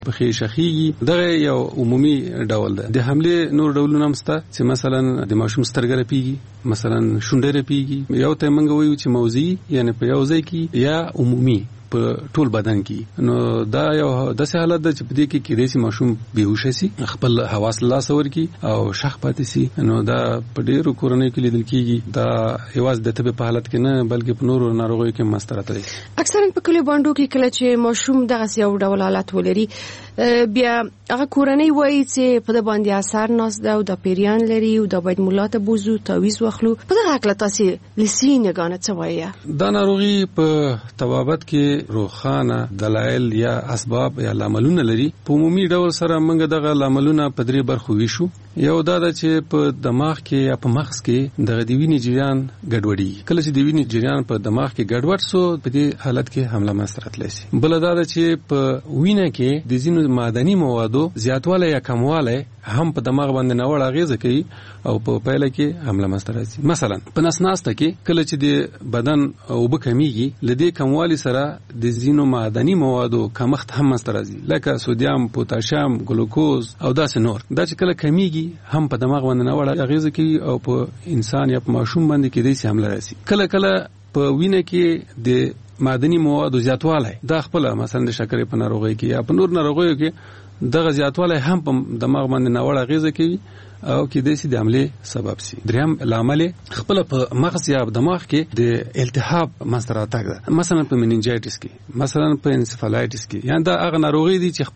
پخې شخیږي. دغه یو عمومي ډول ده. د حمله نور ډولونه هم شته چې مثلا د ماشوم سترګې رپیږي، مثلا شونډې رپیږي. یو ته موږ وایو چې موضعي یعنی په یو ځای کې یا عمومي په ټول بدن کې. نو دا یو داسې حالت ده چې په دې کې کېدای شي ماشوم بیهوش شي، خپل حواس له لاسه ورکړي او شخ پاتې شي. نو دا په ډېرو کورنیو کې لیدل کېږي. دا یوازې د تبې په حالت کې نه بلکې په نورو ناروغیو کې مسته راځي. اکثرا په کلیو باندې کې کله چې ماشوم دغه یو ډول حالت ولري بیا هغه کورنۍ وایي چې په د باندې اثر ناس ده او د پیریان لري او د باید مولاته بوزو تعویض واخلو. په دغه حق تاسو لسینه غانه څه وایي؟ دا ناروغي په طبابت کې روخانه دلایل یا اسباب یا لاملونه لري. په عمومي ډول سره موږ دغه لاملونه په درې برخو ویشو. یو دا ده چې په دماغ کې یا په مغز کې دغه د وینې جریان ګډوډي. کله چې د وینې جریان په دماغ کې ګډوډ شو په دې حالت کې حمله مسرت لسی. بل دا ده چې په وینه کې د ځینو معدني موادو زیاتوالی یا کموالی هم په دماغ باندې ناوړه اغیزه کوي او په پایله کې حمله مسته راځي. مثلا په نسناسته کې کله چې د بدن اوبه کمیږي لدې کموالی سره د ځینو معدني موادو کمښت هم مسته راځي لکه سودیم، پوتاشیم، ګلوکوز او داسې نور. دا چې کله کمیږي هم په دماغ باندې ناوړه اغیزه کوي او په انسان یا په ماشوم باندې کېدای شي حمله راسي. کله کله په وینه کې د معدني موادو زیاتوالی دا خپل مثلا د شکرې په ناروغۍ کې یا په نور ناروغیو کې دغه زیاتوالی هم په دماغ باندې ناوړه اغیزه کوي او کېدای شي د حمله سبب شي. دریم لامل خپل په مغز یا دماغ کې د التهاب مسته راتګ ده. مثلا په مننجایټس کې، مثلا په انسفالایټس کې. یعنی دا هغه ناروغي دي چې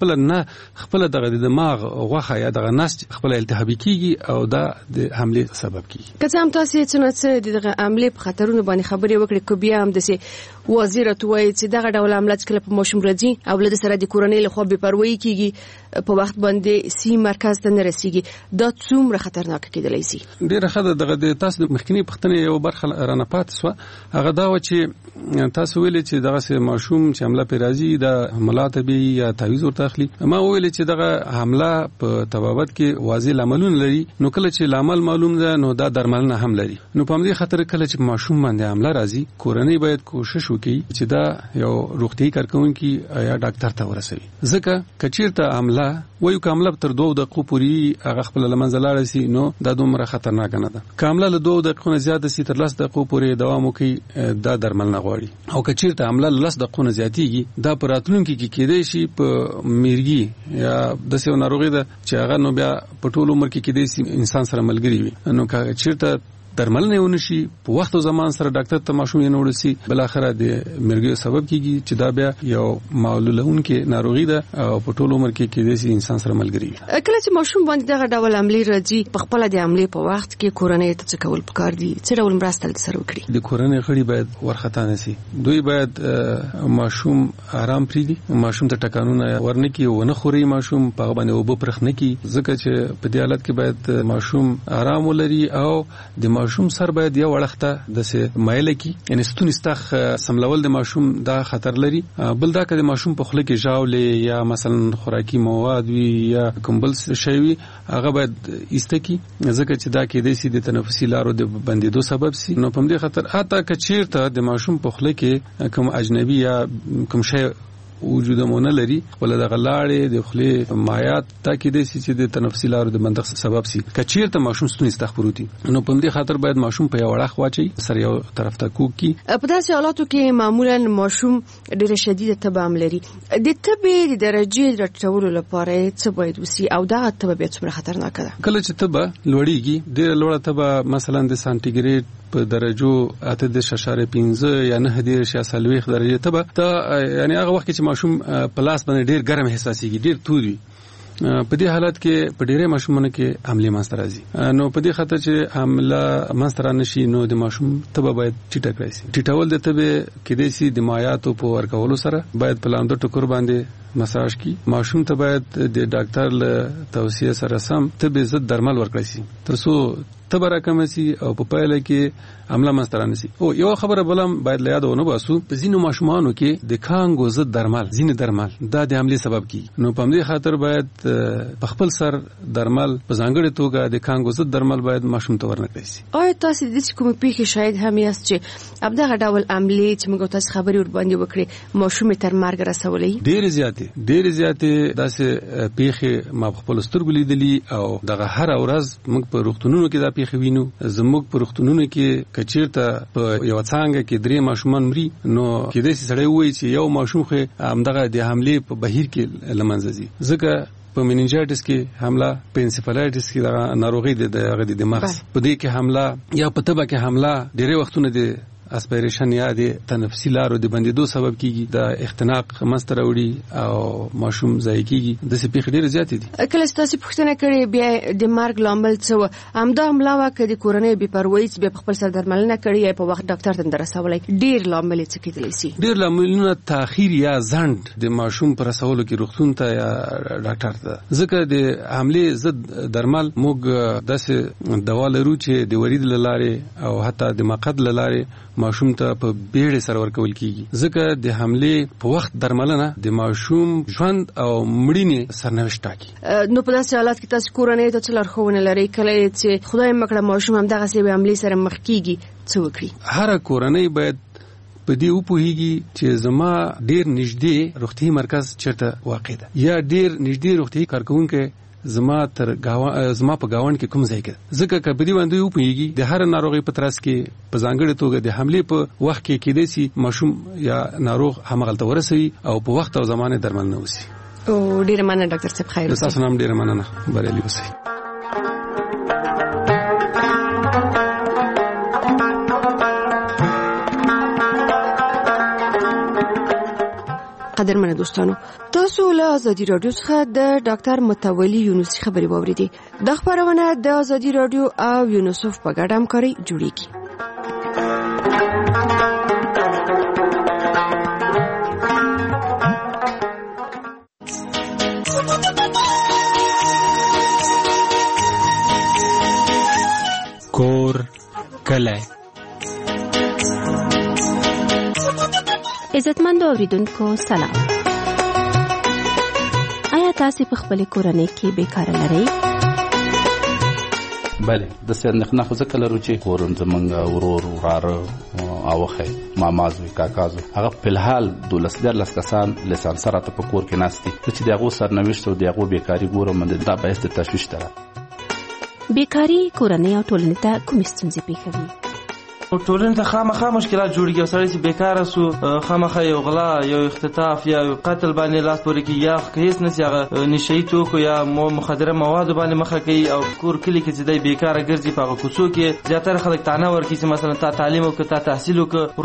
خپل دغه د دماغ غوښه یا دغه نسج خپل التهابي کیږي او دا د حمله سبب کیږي. که څه هم تاسو چې دغه حمله په خطرونو باندې خبرې وکړې کو بیا هم د وزیرت وایي چې دغه ډول عملیات کله په ماشوم راځي او له سره د کورنۍ له خوا بې پروايي کیږي په وخت باندې سی مرکز ته نه رسیږي. دا څومره خطرناک کېدلی شي؟ ډیره ښه ده. دغه د تاسو د مخکنی پوښتنې یو برخه رانه پاتې سوه. هغه دا و چې تاسو ویلې چې دغه ماشوم چې حمله پرې راځي د ملاته به یا تعویض ورته اخلي. ما ویلې چې دغه حمله په طبابت کې واضح لاملونه لري. نو کله چې لامل معلوم ده نو دا درملنه هم لري. نو په دې خاطر کله چې ماشوم باندې حمله راځي کورنۍ باید کوشش وکړي چې دا یو روغتي کارکونکي یا ډاکټر ته ورسوي. ځکه کچیرته حمله وایو کامله تر 2 دقیقو پورې هغه خپل لمنځه لاړ شي نو دا دومره خطرناک نه ده. کامله له 2 دقیقو نه زیات شي تر 10 دقیقو پورې دوام وکړي دا درمل نه غواړي. او کچیرته حمله له 10 دقیقو نه زیاتېږي دا په راتلونکي کې کېدای شي په میرګي یا داسې ناروغي ده چې هغه نو بیا په ټول عمر کې کېدای شي انسان سره ملګری وي. نو کچیرته درملنه ونشي په وخت او زمان سره ډاکټر ته ماشوم یې نوړل شي بل اخره د مرګ سبب کیږي چې دا بیا یو معلولونکې ناروغي ده او په ټول عمر کې کېدای شي انسان سره ملګری وي. کله چې ماشوم باندې دغه ډول عملی راځي په خپل د عملی په وخت کې کورنۍ ته څه کول پکار دي؟ څه ډول مرسته سره وکړي؟ د کورنۍ غړي باید ورختا نشي. دوی باید ماشوم آرام پریږدي، ماشوم ته ټکانونه ورنکي او نه خوري، ماشوم په باندې وب پرخ نه کی. ځکه چې په دې حالت کې باید ماشوم آرام ولري او د ماشوم سر باید یو وړخته د سه مایل کی یعنی ستون استخ سملول د ماشوم دا خطر لري. بل دا که د ماشوم په خله کې ژاولې یا مثلا خوراکي مواد وي یا کوم بل شی وي هغه باید ایستکی ځکه چې دا کې د سي د تنفسي لارو د بندیدو سبب سي. نو په دې خطر حتی کچیرته د ماشوم په خله کې کوم اجنبي یا کوم شی وجود مونږ لري ول د غلاړې د خله مایات تا کې د سي چې د تنفسي لارو د بندښت سبب سي. کچیرته ماشوم ستونی استخبروتي نو په دې خاطر باید ماشوم په یو وړخ واچي سره یو طرف ته کوک کی. په داسې حالاتو کې معمولا ماشوم ډېر شدید تبه لري. د تبه د درجه راټولو لپاره څه باید وسی او دا تبه به څومره خطرناک ده؟ کله چې تبه لوړیږي ډېر لوړه تبه مثلا د سانتیګریډ په درجو 8.5 یا 9.3 درجه تبه ته یعنی هغه وخت چې ماشوم پلاس باندې ډیر ګرم احساسيږي، ډیر توري. په دې حالت کې په ډیره ماشومانو کې حمله ماسته راځي. نو په دې خاطر چې حمله ماسته رانشي نو د ماشوم تبه باید ټیټه کړئ. ټیټول د تبه کې د سي د مایاتو په ورکولو سره باید په لاندې ټکر باندې مساج کی. ماشوم ته باید د ډاکټر له توصیه سره سم تبه ضد درمل ورکړئ شي ترڅو تبه راکمه سي او په پایله کې حمله مسترانه سي. او یو خبره بلم باید له یاد ونه باسو په ځینو ماشومانو کې د کانګو ضد درمل ځینې درمل دا د حمله سبب کی. نو په دې خاطر باید په خپل سر درمل په ځانګړي توګه د کانګو ضد درمل باید ماشوم ته ورنکړي شي. آیا تاسو د دې کوم پیښه شاید هم یاست چې ابدغه ډول عملی چې موږ تاسو خبري ور باندې وکړي ماشوم تر مرګ رسولې؟ ډېر زیات ډېر زیاتې داسې پیښې ما خپل سترګو لیدلې او دغه هر ورځ موږ په روغتونونو کې دا پیښې وینو. زموږ په روغتونونو کې کچیرته په یو څنګه کې 3 ماشومان مري نو کېدای شي سړی وایي چې یو ماشوم خو همدغه د حملې په بهیر کې لمنځه ځي. ځکه په مننجایټس کې حمله، په انسفالایټس کې د ناروغي د دماغ په دې کې حمله یا په تبه کې حمله ډېری وختونه د اسپیریشن یا د تنفسي لارو د بندیدو سبب کیږي، د اختناق منځته راوړي او ماشوم ضایع کیږي. د سپیخ ډېر زیات دي. کله ستاسو پوښتنه کړې بیا د مرګ لامل څه همدا حمله وکړه د کورنۍ بې پروايي چې په خپل سر درملنه کړې یا په وخت ډاکټر ته درسولای ډېر لامل څه کېدلی شي؟ ډېر لاملونه تاخير یا ځنډ د ماشوم پر رسولو کې روغتون ته یا ډاکټر ته. ځکه د حملې ضد درمل موږ داسې دوا لرو چې د ورید لاره او حتی د مقعد لاره ماشوم ته په بیړه سره ورکول کیږي. ځکه د حملې په وخت درملنه د ماشوم ژوند او مړینې سرنوشت ټاکي. نو په داسې حالت کې تاسو کورنۍ ته څه لارښوونه لرئ کله چې خدای مکړه ماشوم هم دغه سي حملې سره مخ کیږي څه وکړي؟ هر کورنۍ باید په دې وپوهیږي چې زما ډیر نږدې روغتي مرکز چیرته واقع ده یا ډیر نږدې روغتي کارکونکو زما په گاوند کې کوم ځای کې. ځکه کبدي باندې وپوهیږي د هر ناروغي په ترڅ کې په ځانګړي توګه د حملې په وخت کې کېدای شي ماشوم یا ناروغ همغلته ورسوي او په وخت او زمانه درمل نه وسی. او ډیر مننه ډاکټر صاحب، خیر. تاسو هم ډیر مننه، بریالي اوسئ. قدرمنه دوستانو، تاسو له ازادي رادیو څخه د ډاکټر متولي یونسي خبري واوریدې. د خبرونه د ازادي رادیو او یونیسف په ګډه همکاري جوړیږي. کور کله عزتمند اوریدونکو سلام. آیا تاسو په خپل کورنۍ کې بیکاره لرئ؟ بله، د سندخنه خو ځکه لرو چې کورن زمونږ ورور وراره او خې مامازوي کاکازو هغه په الحال 12 کسان لسان سره ته په کور کې ناشتي چې دغه سرنوشت او دغه بیکاری ګورم دا به است تشویش تر. بیکاری کورنۍ او ټولنې ته کوم ستونزې پیښوي؟ ټولنې ته خامخا مشکلات جوړیږي. او سړی چې بیکاره سو خامخا یو غلا، یو اختطاف یا قتل باندې لاس پورې کوي یا هیڅ نشي هغه نشئی توکو یا مخدره مواد باندې مخه کوي. او کور کلی کې چې دی بیکاره ګرځي په هغه کوڅو کې زیاتره خلک تانه ورکوي چې مثلا تا تعلیم وکړه، تا تحصیل وکړه،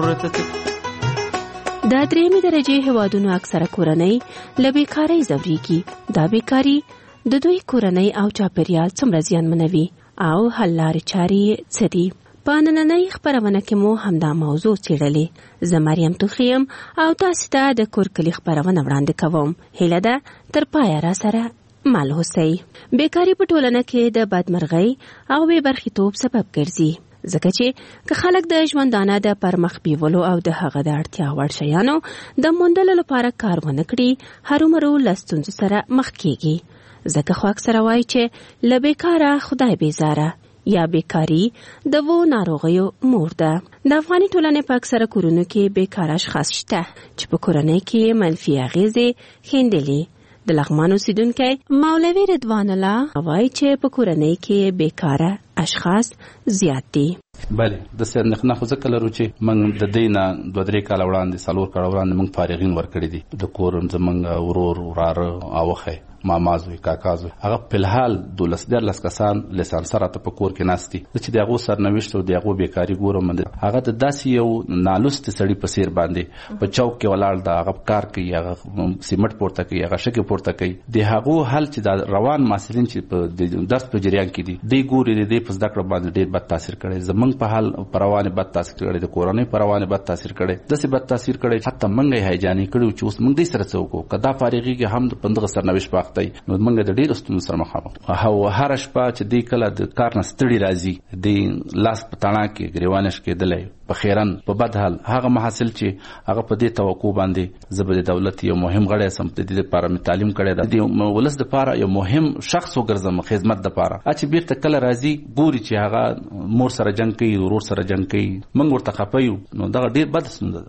ورته د درېمې درجې هیوادونو اکثره کورنۍ له بیکارۍ ځورېږي. دا بیکاري د دوی کورنۍ او چاپیریال څومره زیانمنوي او حل لارې چارې څه دي؟ په نننۍ خبرونه کې مو همدا موضوع څېړلې. زه مریم توخیم او تاسو ته د کور کلي خبرونه وړاندې کوم. هیله ده تر پایه را سره مل اوسئ. بیکاري په ټولنه کې د بدمرغۍ او بې برخیتوب سبب ګرځي. ځکه چې که خلک د ژوندانه د پرمخ بیولو او د هغه د اړتیا وړ شیانو د موندلو لپاره کار ونه کړي، هرومرو له ستونزو سره مخ کیږي. ځکه خو اکثره وایي چې له بیکاره خدای بیزاره یا بیکاری د وو ناروغیو مور ده. د افغاني ټولنې په اکثره کورونو کې بیکاره اشخاص شته چې په کورنۍ کې منفي اغیزې ښندلې. د لغمان اوسیدونکی مولوي رضوان الله وایي چې په کورنۍ کې بیکاره اشخاص زیات دي. بله، د سندخنه خو ځکه لرو چې موږ د دینه 2-3 کال وړاندې 4 کال وړاندې موږ فارغین ورکړي دي. د کورن زمونږ ورور وراره او خې مامازوي کاکازو هغه په الحال 12 کسان لسان سره ته په کور کې ناشتي چې دغه سرنوشت او دغه بیکاری ګورم هغه د داسې یو نالوست سړی په سیر باندې په چوک کې ولاړ دا هغه کار کوي، هغه سیمټ پورته کوي، هغه شګه پورته کوي. د هغه حل چې د روان محصلین چې په درس په جریان کې دي دی ګوري د په زده کړه باندې ډېر بد تاثیر کړي. زمونږ په حال پروانه بد تاثیر کړي، د کورنۍ پروانه بد تاثیر کړي، داسې بد تاثیر کړي حتی منګي هیجاني کړي چې اوس موږ دې سره څوک کدا فارغيږي هم د 15 سرنوشت پاختي. نو موږ د ډېر ستونزو سره مخامخ او هر شپه چې دی کله د کار نه ستړي راځي دی لاس په تڼا کې ګریوانش کېدلی په خیرن په بد حال هغه محصل چې هغه په دې توقع باندې زبر دولت یو مهم غړی سم د دې لپاره تعلیم کړی دی د ولس لپاره یو مهم شخص وګرځم خدمت لپاره چې بیرته کله راځي ګوري چې هغه مور سره جنگ کوي، ورور سره جنگ کوي، موږ ورته خپایو. نو دا ډېر بد ستونزه ده.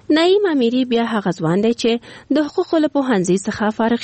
نعیم امیری بیا هغه ځوان دی چې د حقوقو له پوهنځي څخه فارغ